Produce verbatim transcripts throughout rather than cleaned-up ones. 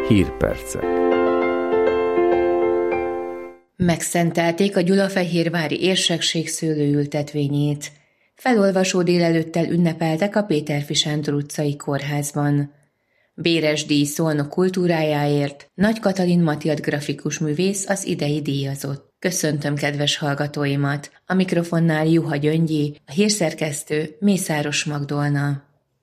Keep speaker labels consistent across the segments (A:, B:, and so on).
A: Hírpercek.
B: Megszentelték a gyulafehérvári érsekség szőlőültetvényét. Felolvasó délelőttel ünnepeltek a Péterfi Sándor utcai kórházban. Béres díj Szolnok kultúrájáért Nagy Katalin Matild grafikus művész az idei díjazott. Köszöntöm kedves hallgatóimat! A mikrofonnál Juha Gyöngyi, a hírszerkesztő Mészáros Magdolna.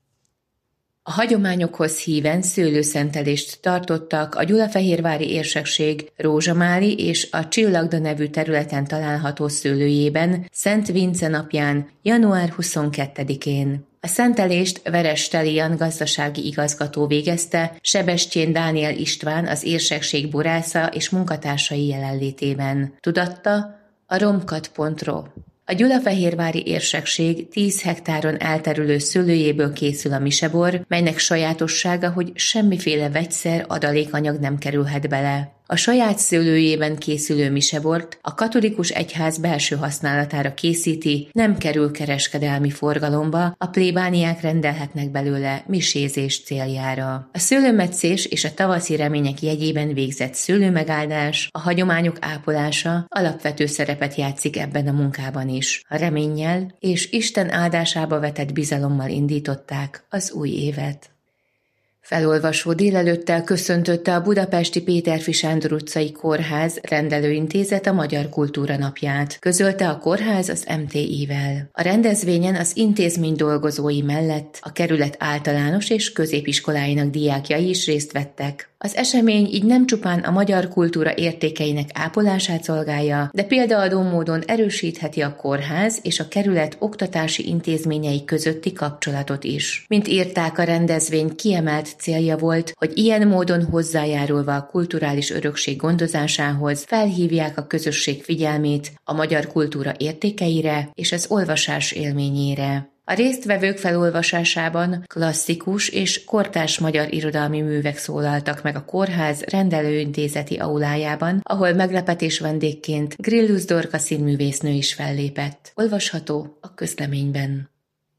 B: A hagyományokhoz híven szőlőszentelést tartottak a gyulafehérvári érsekség Rózsamáli és a Csillagda nevű területen található szőlőjében Szent Vince napján, január huszonkettedikén. A szentelést Veres Telian gazdasági igazgató végezte, Sebestyén Dániel István az érsekség borásza és munkatársai jelenlétében. Tudatta a romkat pont ro. A gyulafehérvári érsekség tíz hektáron elterülő szőlőjéből készül a misebor, melynek sajátossága, hogy semmiféle vegyszer, adalékanyag nem kerülhet bele. A saját szőlőjében készülő misebort a katolikus egyház belső használatára készíti, nem kerül kereskedelmi forgalomba, a plébániák rendelhetnek belőle misézés céljára. A szőlőmetszés és a tavaszi remények jegyében végzett szőlőmegáldás, a hagyományok ápolása alapvető szerepet játszik ebben a munkában is. A reménnyel és Isten áldásába vetett bizalommal indították az új évet. Felolvasó délelőttel köszöntötte a budapesti Péterfi Sándor utcai kórház rendelőintézet a Magyar Kultúra napját, közölte a kórház az em té i-vel. A rendezvényen az intézmény dolgozói mellett a kerület általános és középiskoláinak diákjai is részt vettek. Az esemény így nem csupán a magyar kultúra értékeinek ápolását szolgálja, de példaadó módon erősítheti a kórház és a kerület oktatási intézményei közötti kapcsolatot is. Mint írták, a rendezvény kiemelt célja volt, hogy ilyen módon hozzájárulva a kulturális örökség gondozásához felhívják a közösség figyelmét a magyar kultúra értékeire és az olvasás élményére. A résztvevők felolvasásában klasszikus és kortárs magyar irodalmi művek szólaltak meg a kórház rendelőintézeti aulájában, ahol meglepetés vendégként Grillus Dorka színművésznő is fellépett. Olvasható a közleményben.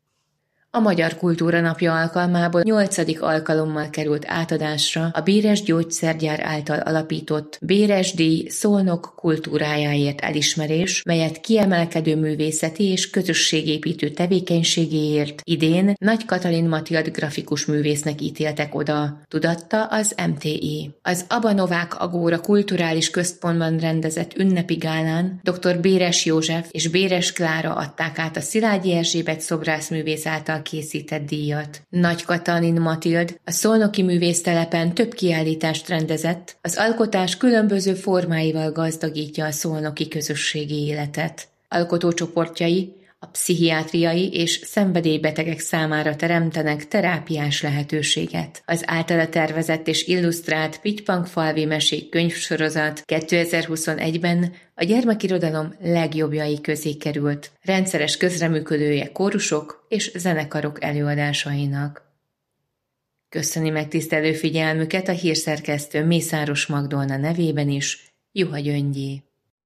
B: A Magyar Kultúra Napja alkalmából nyolcadik alkalommal került átadásra a Béres Gyógyszergyár által alapított Béres díj Szolnok kultúrájáért elismerés, melyet kiemelkedő művészeti és közösségépítő tevékenységéért idén Nagy Katalin Matild grafikus művésznek ítéltek oda, tudatta az em té i. Az Aba Novák Agóra Kulturális Központban rendezett ünnepi gálán dr. Béres József és Béres Klára adták át a Szilágyi Erzsébet szobrászművész által készített díjat. Nagy Katalin Matild a szolnoki művésztelepen több kiállítást rendezett, az alkotás különböző formáival gazdagítja a szolnoki közösségi életet. Alkotócsoportjai a pszichiátriai és szenvedélybetegek számára teremtenek terápiás lehetőséget. Az általa tervezett és illusztrált Pitypangfalvi mesék könyvsorozat kétezer-huszonegyben a gyermekirodalom legjobbjai közé került, rendszeres közreműködője kórusok és zenekarok előadásainak. Köszöni megtisztelő figyelmüket a hírszerkesztő Mészáros Magdolna nevében is, Juha Gyöngyi.